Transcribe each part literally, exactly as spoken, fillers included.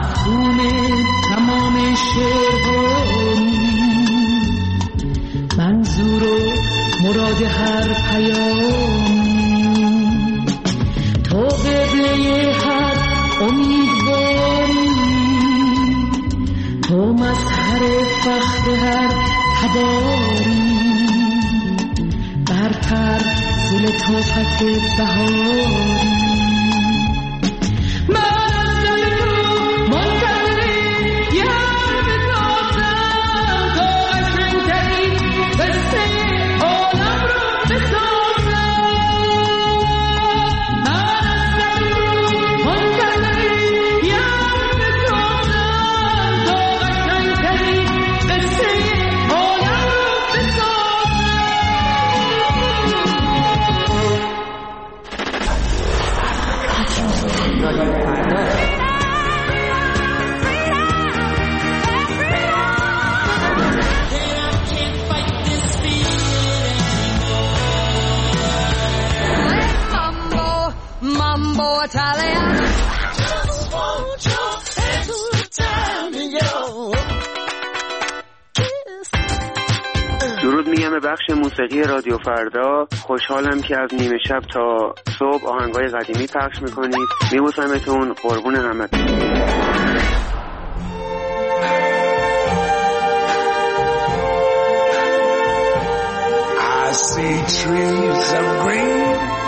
مفهوم تمام شعرهایی، منظور و مراد هر پیامی، تو قبله هر امیدواری، تو مظهر فخر هر تباری، برتر ز لطافت بهاری. درود میگم به بخش موسیقی رادیو فردا. خوشحالم که از نیمه شب تا صبح آهنگای قدیمی پخش میکنید. میبوسمتون، قربون همتون. I see trees of green,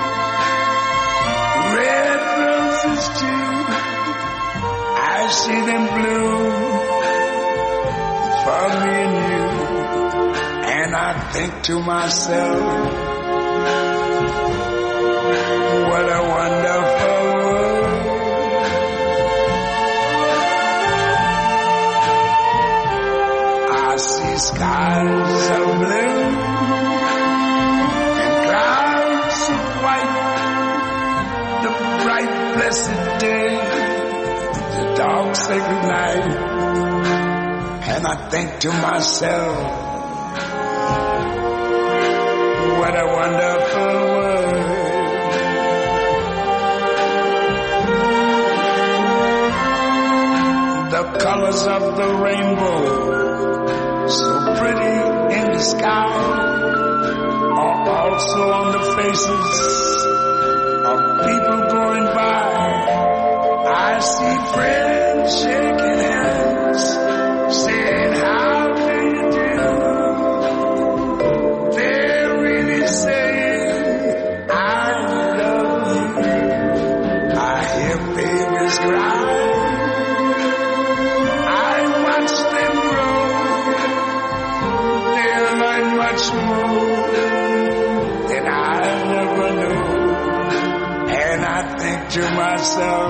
red roses too. I see them bloom for me and you. And I think to myself, what a wonderful world. I see skies of blue and clouds of white, the bright blessed day, the dark sacred night. And I think to myself, what a wonderful world. The colors of the rainbow, so pretty in the sky, are also on the faces of people going by. I see friends shaking hands, saying how do you do. Saying I love you. I hear babies cry, I watch them grow, they'll learn much more than I never knew. And I think to myself,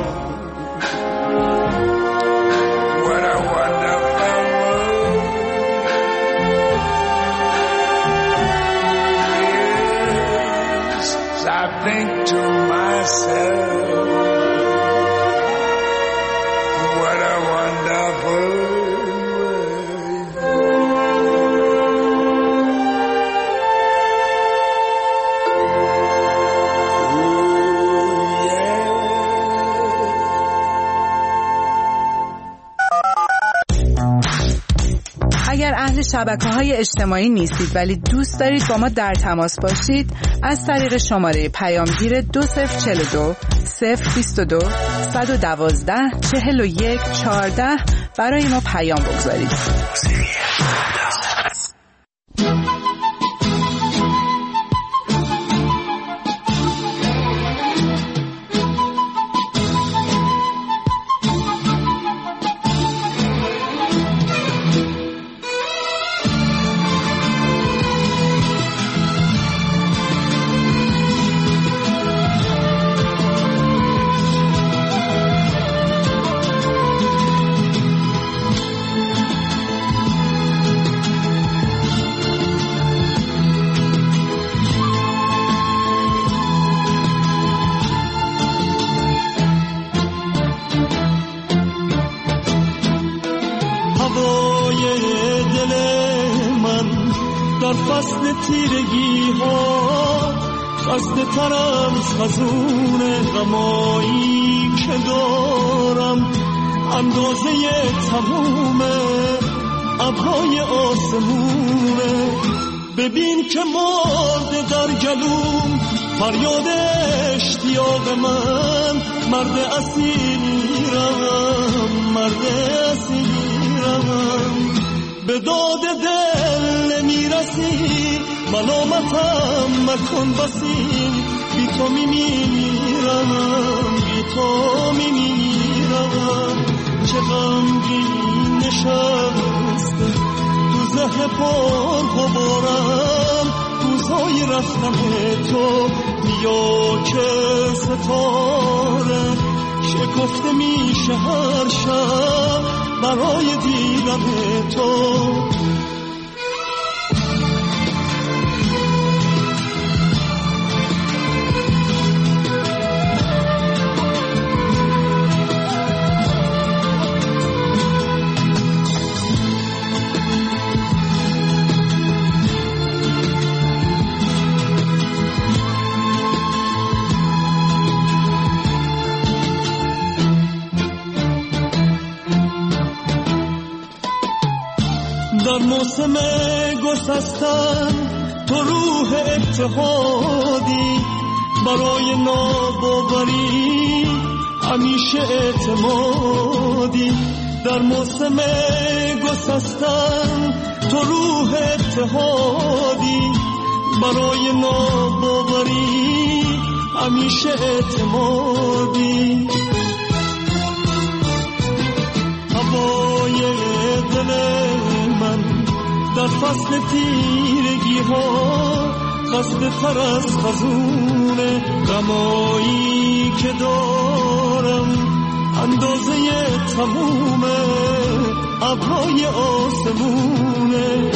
what a wonderful world. I think to myself, what a wonderful اگر اهل شبکه‌های اجتماعی نیستید ولی دوست دارید با ما در تماس باشید، از طریق شماره پیامگیر دو صفر چهل و دو صفر بیست و دو صد و دوازده چهل و یک چهارده برای ما پیام بگذارید. در فصل تیرگی ها خسته ترم از خزون غمایی که دارم، اندازه تموم ابرای آسمونه. ببین که مرده در گلوم فریاد اشتیاق من، مرد اسیرم، مرد اسیرم. به داد دل نمیرسی، ملامتم مکن بسی، بی تو میمیرم، بی تو میمیرم. چه غمگین نشسته تو ذهن پر غبارم، روزهای رفتن تو بیا که ستاره شکفته میشه هر شب برای دیدن تو. در موسم گسستن تو روح اتحادی، برای ناباوری همیشه اعتمادی. در موسم گسستن تو روح اتحادی، برای ناباوری همیشه اعتمادی. هوای دل من در فصل تیرگی ها خسته تر از خزونه، غمایی که دارم اندازه تموم ابرای آسمونه.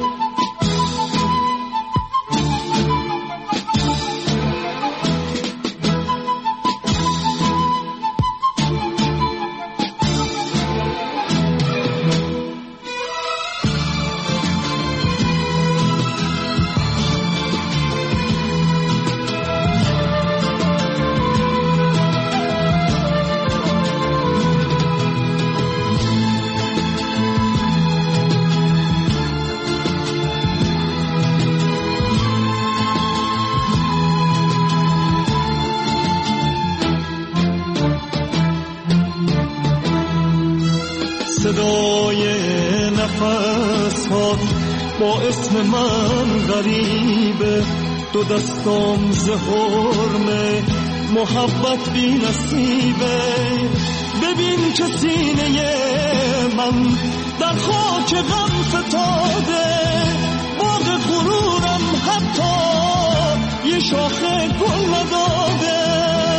صدای نفس ها با اسم من غریبه، دو دستام زهرمه محبت بی نصیبه. ببین که سینه من در خاک غم فتاده، باغ غرورم حتی یه شاخه گل نداده.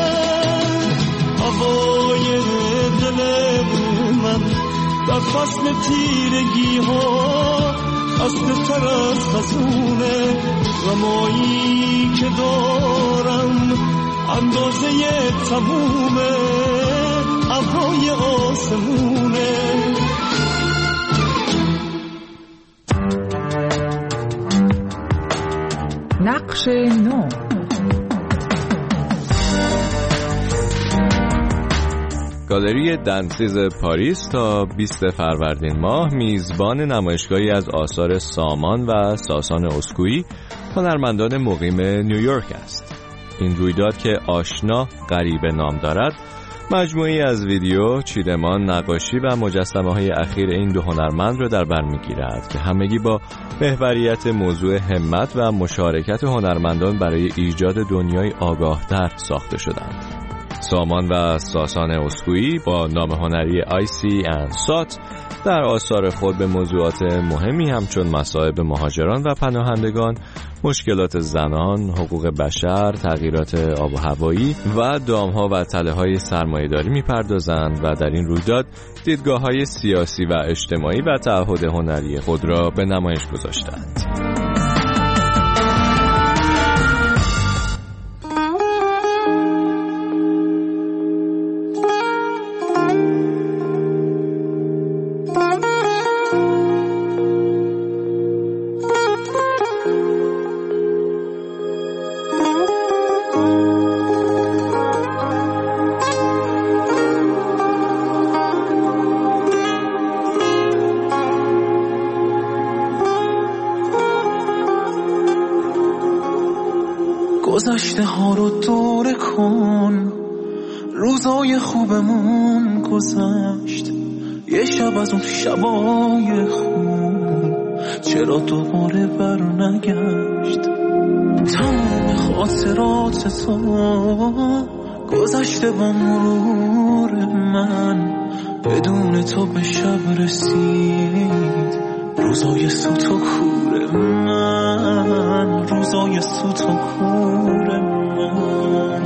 هوای دل من در فصل تیرگی ها خسته تر از خزونه، غمایی که دارم اندازه تموم ابرای آسمونه. نقش نو. گالری دنسیز پاریس تا بیست فروردین ماه میزبان نمایشگاهی از آثار سامان و ساسان اسکویی، هنرمندان مقیم نیویورک است. این رویداد که آشنا غریبه نام دارد، مجموعی از ویدیو، چیدمان، نقاشی و مجسمه‌های اخیر این دو هنرمند را در بر می‌گیرد که همگی با محوریت موضوع همت و مشارکت هنرمندان برای ایجاد دنیای آگاه‌تر ساخته شدند. سامان و ساسان اسکویی با نام هنری آی سی اند سات در آثار خود به موضوعات مهمی همچون مصائب مهاجران و پناهندگان، مشکلات زنان، حقوق بشر، تغییرات آب و هوایی و دامها و تله‌های سرمایه‌داری می‌پردازند و در این رویداد دیدگاه‌های سیاسی و اجتماعی و تعهد هنری خود را به نمایش گذاشتند. گذشته ها رو دوره کن، روزای خوبمون گذشت، یه شب از اون شبای خوب چرا دوباره بر نگشت. تمام خاطرات تو گذشته با مرور من، بدون تو به شب رسید روزای سوت و کور من، روزای سوت و کور من.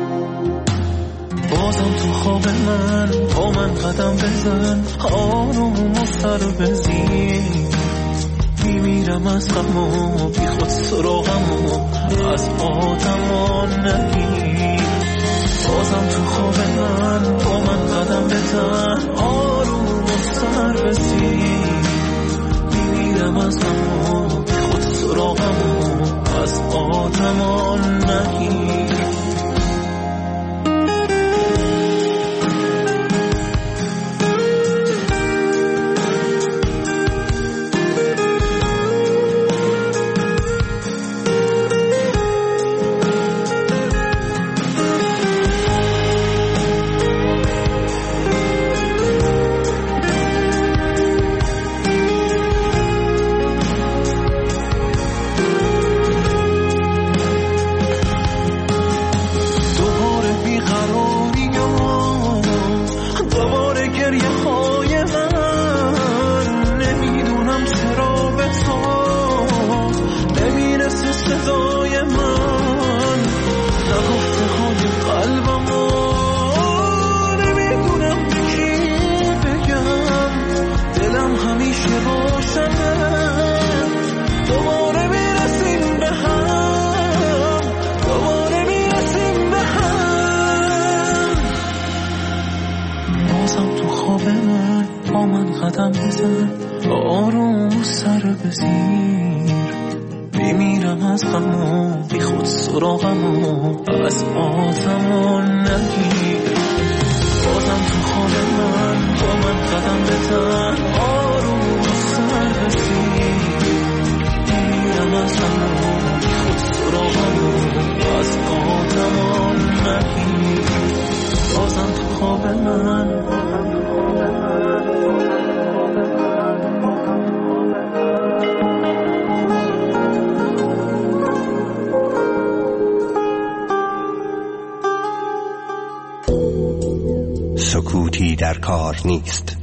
بازم تو خواب من با من قدم بزن، آروم و سر بزین، میمیرم از غم و بی خود سراغم و از آدمان نگیر. بازم تو خواب من با من قدم بزن، آروم و سر بزین، میمیرم از غم و بی خود سراغم و از آدمان نگیر. سکوتی در کار نیست.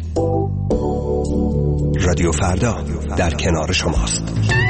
رادیو فردا در کنار شماست.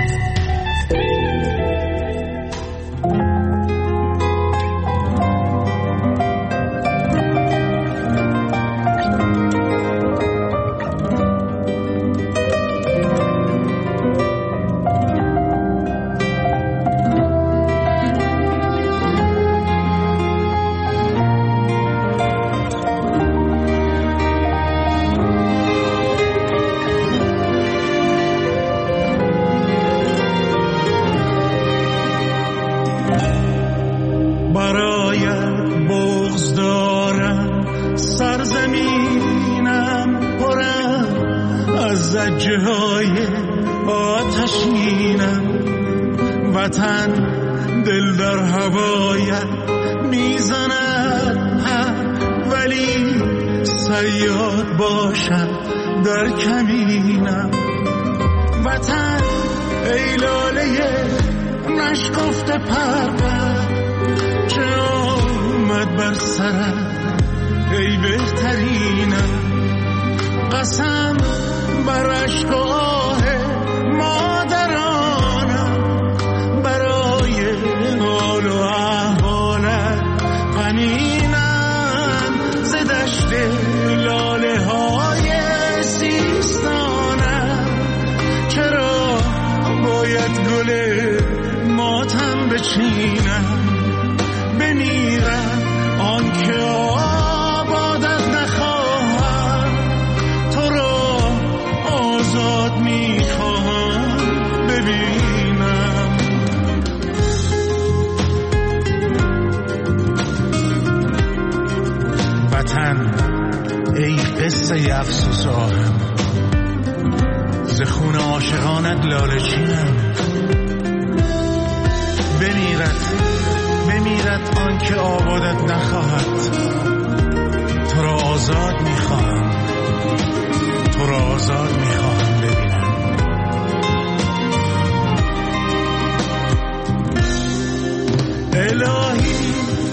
ای قصه افسوس آهم، ز خون عاشقانت لاله چینم. بمیرد بمیرد آن که آبادت نخواهد. تو را آزاد میخواهم، تو را آزاد میخواهم ببینم. الهی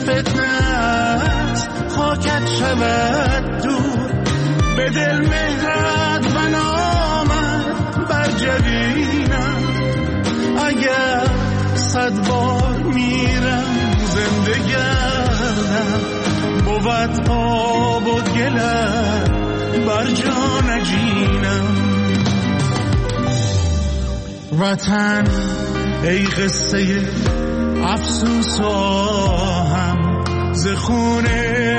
فتنت خاکت شود دور، به دل مهرت و نامت بر جبینم. اگر صد بار میرم زنده گردم، بود آب و گلت بر جا نجینم. وطن ای قصه افسوس و آهم، ز خون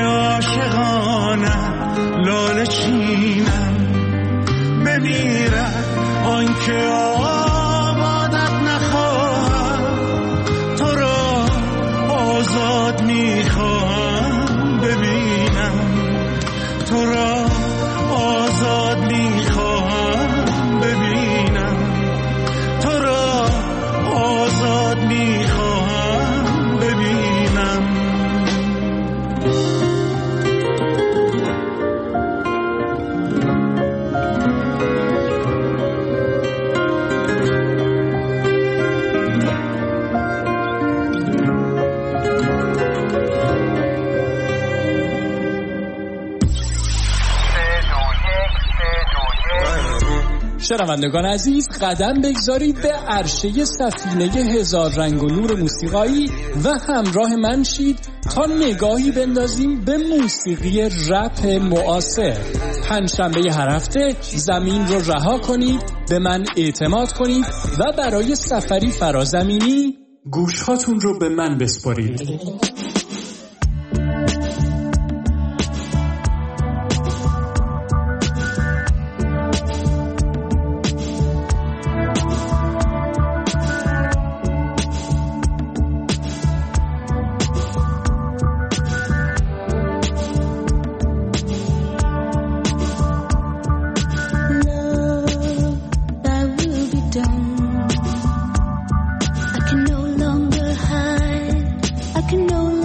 عاشقانت لاله چینم. بمیرد آن که آبادت نخواهد، تو را آزاد میخواهم ببینم. تو را آزاد میخواهم ببینم. تو را آزاد میخواهم ببینم. شنوندگان عزیز، قدم بگذارید به عرشه سفینه هزار رنگ و نور موسیقایی و همراه من شید تا نگاهی بندازیم به موسیقی رپ معاصر. پنجشنبه هر هفته زمین رو رها کنید، به من اعتماد کنید و برای سفری فرازمینی گوشهاتون رو به من بسپارید. I can no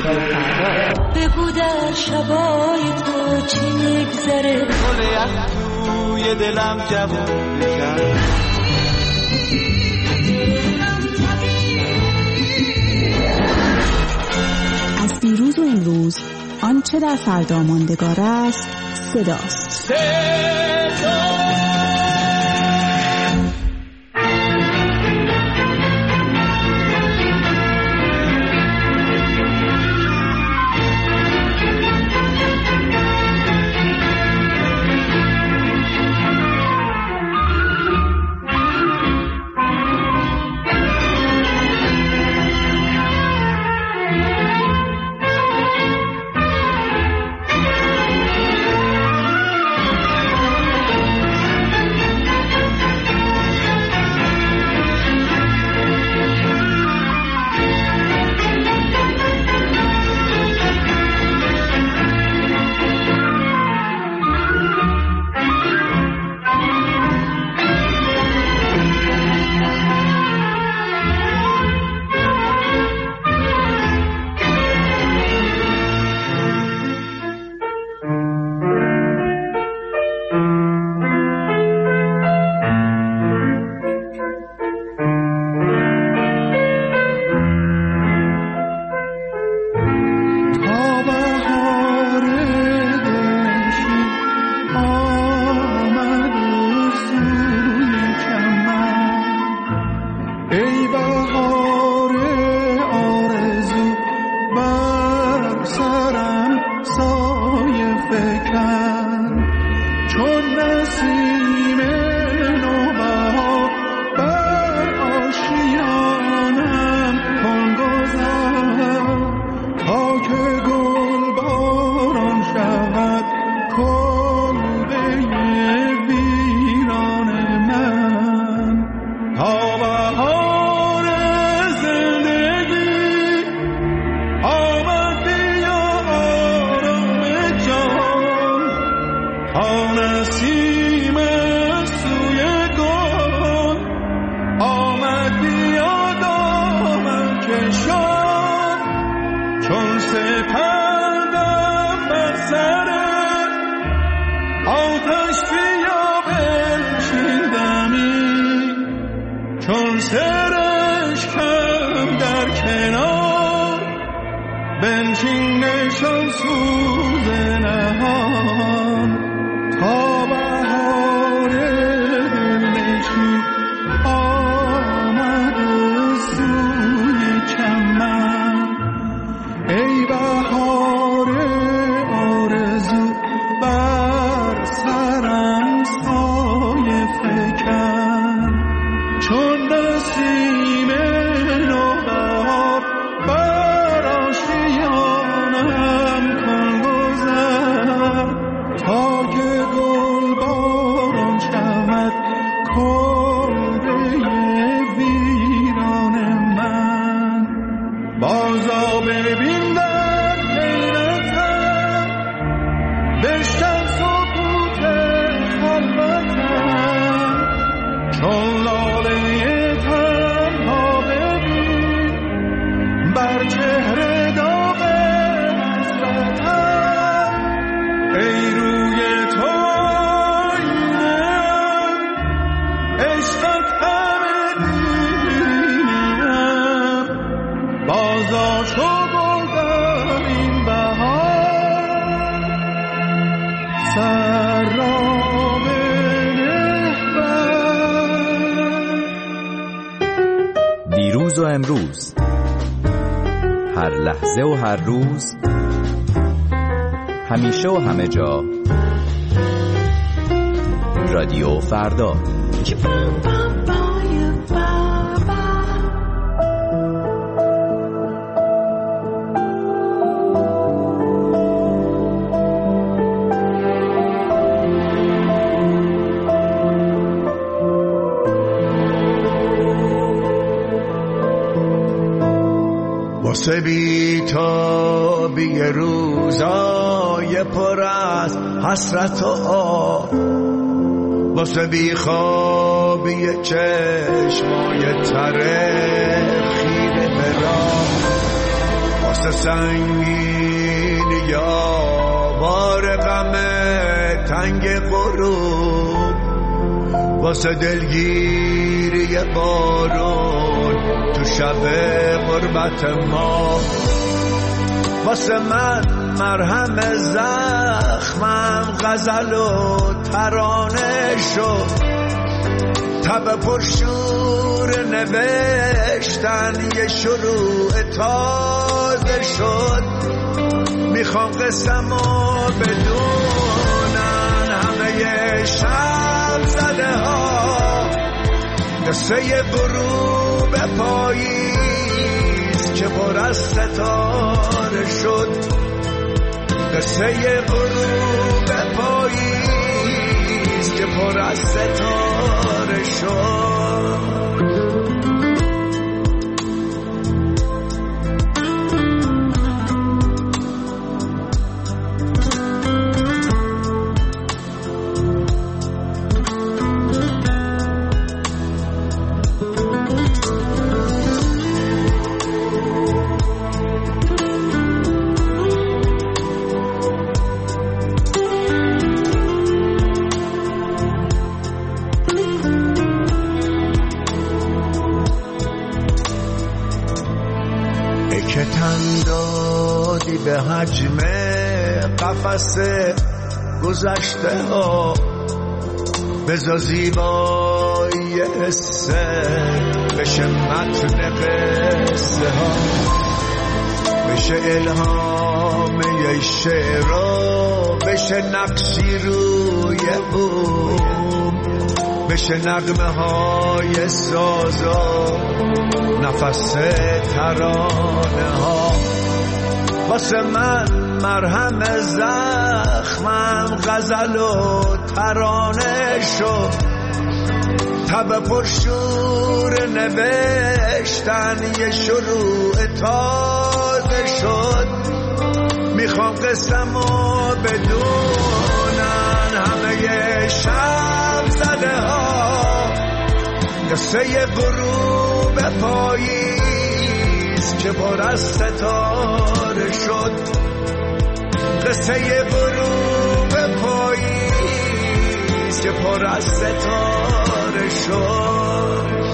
رادیو فردا. بگو در شبای تو چی میگذره، گل از توی دلم جوون کرد. از دیروز و امروز آنچه در فردا ماندگار است صداست. صدا دیروز و امروز، هر لحظه و هر روز، همیشه و همه جا، رادیو فردا. واسه بی تا بی روزای پر از حسرت و آه، واسه بی خوابی چشمای تره خیره به راه، واسه سنگین یا بار غم تنگ غروب، واسه دلگیری بارون تو شب غربت ما، واسه من مرهم زخمم غزل و ترانه شد، تب پرشور نوشتن یه شروع تازه شد. میخوام قسمو بدونن همه شب زده ها، قصه غروب پاییز که پر از ستاره شد، قصه غروب پاییز که پر از ستاره شد. که تن دادی به حجم قفس گذشته ها، بذار زیبایی حسه بشه متن قصه ها، بشه الهام یه شعرها، بشه نقشی روی بوم، بشه نغمه های سازا نفس ترانه ها. واسه من مرهم زخمم غزل و ترانه شد، تب پرشور نوشتن یه شروع تازه شد. میخوام قسمو بدونن همه شب زده ها، قصه غروب پاییز که پر از ستاره شد، قصه غروب پاییز که پر از ستاره شد.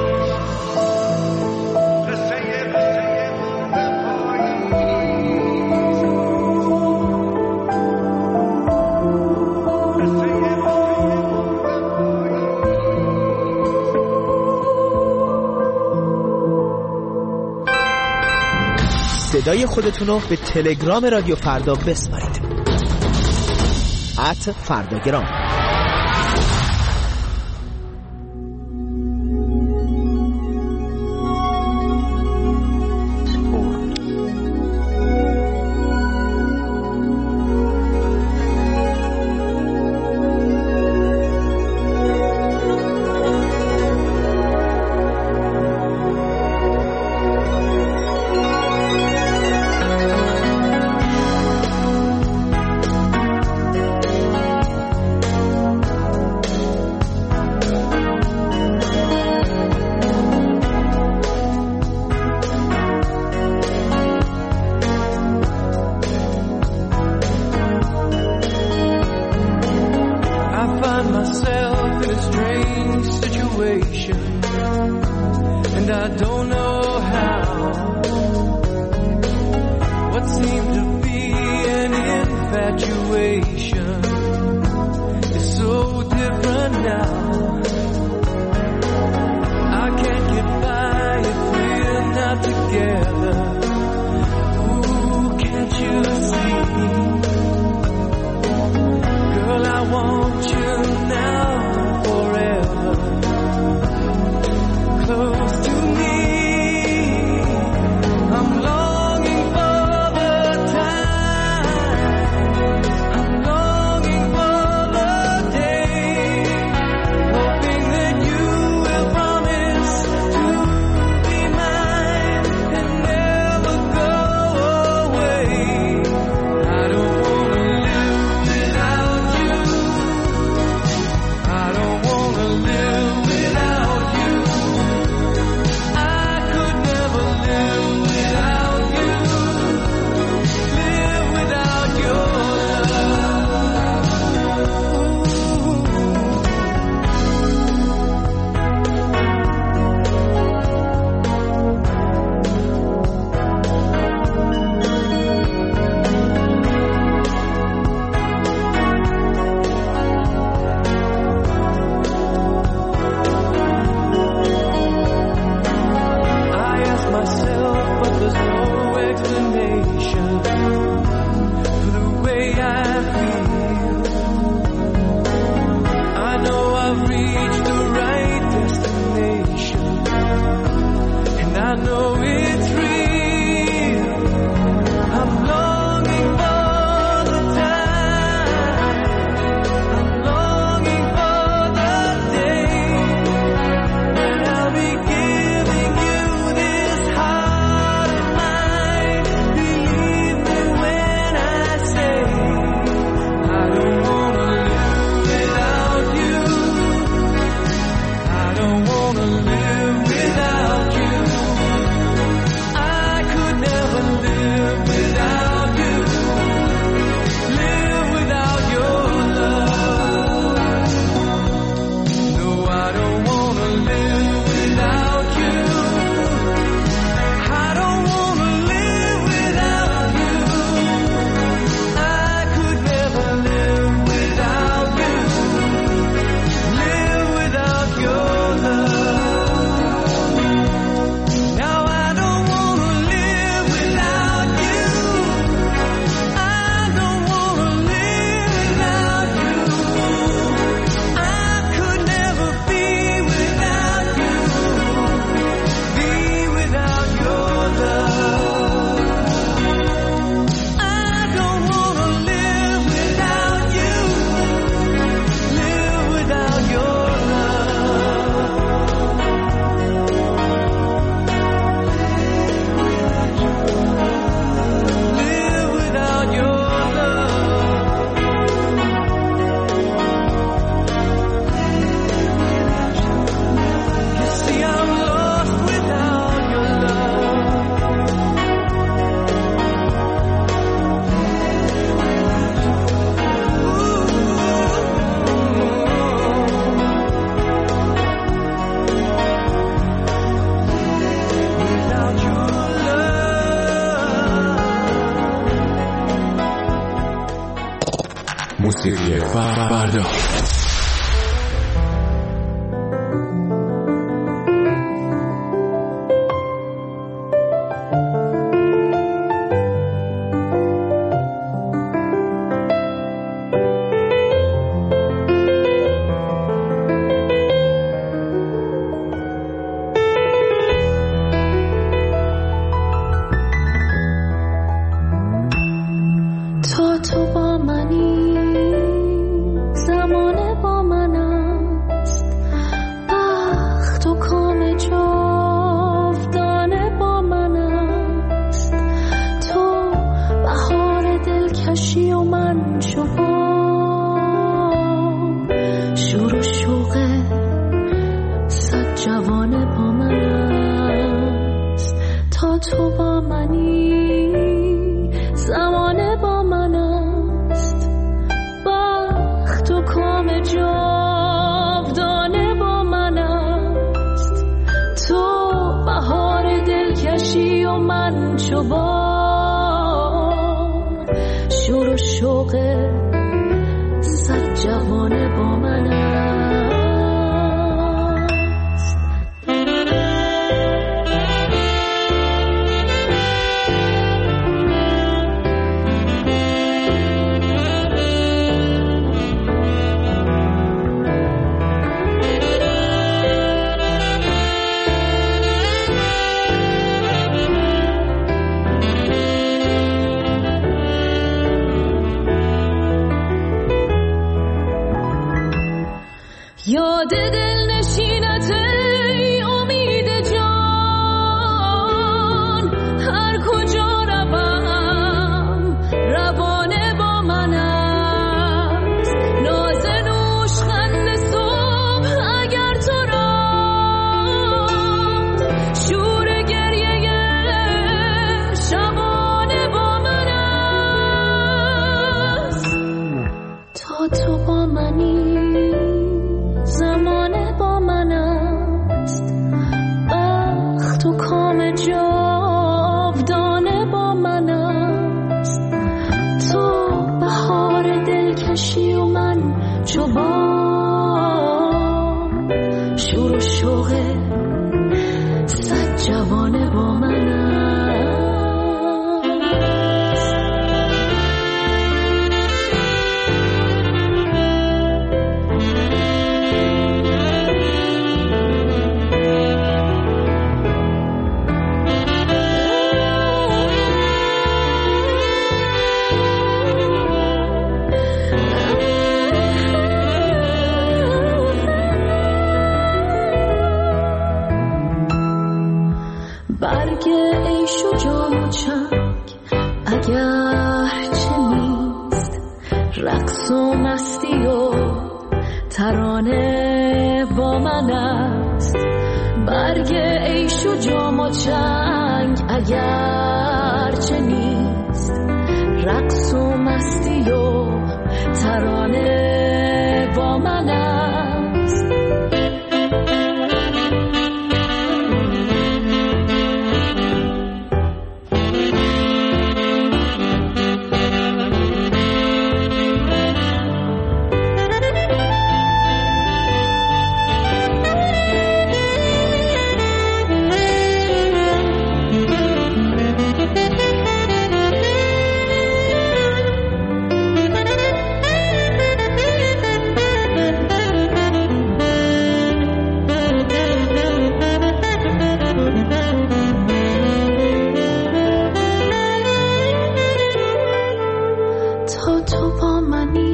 صدای خودتون رو به تلگرام رادیو فردا بسپارید. ات فرداگرام. Longing explanation for the way I feel. I know I've reached the right destination, and I know it's real. I'm longing for the time, I'm longing for the day when I'll be giving you this heart of mine. Believe me when I say I don't wanna live without you. I don't wanna live without you. I could never live without you. Live without your love. No, I don't wanna live without you. I don't wanna live without you. I could never live without you. Live without your love. Now I don't wanna live without you. I don't wanna live without you. I could never be without you. Be without your love. I don't wanna live without you. Live without your Live without your love. You see, I'm lost without your Without your love. موسیقی فردا. تا تو با منی زمانه با من است بخت و کام جاودانه با من است تو بهار دلکشی و من شباب شور و شوق صد جوانه با من است تا تو با منی زمانه با من است بخت و کام جاودانه با من است تو بهار دلکشی و من چوبان شور و شوق صد جوانه با من است یاد دل نشینت ای امید جان هر کجا روم روانه با من است ناز نوشخند صبح اگر تو را شور گریه شبانه با من است تا تو با منی زمانه چنگ اگر چه نیست، رقص و مستی و ترانه با من است. برگ عیش و جام و چنگ اگر چه نیست، رقص و مستی و ترانه با من است. تا تو با منی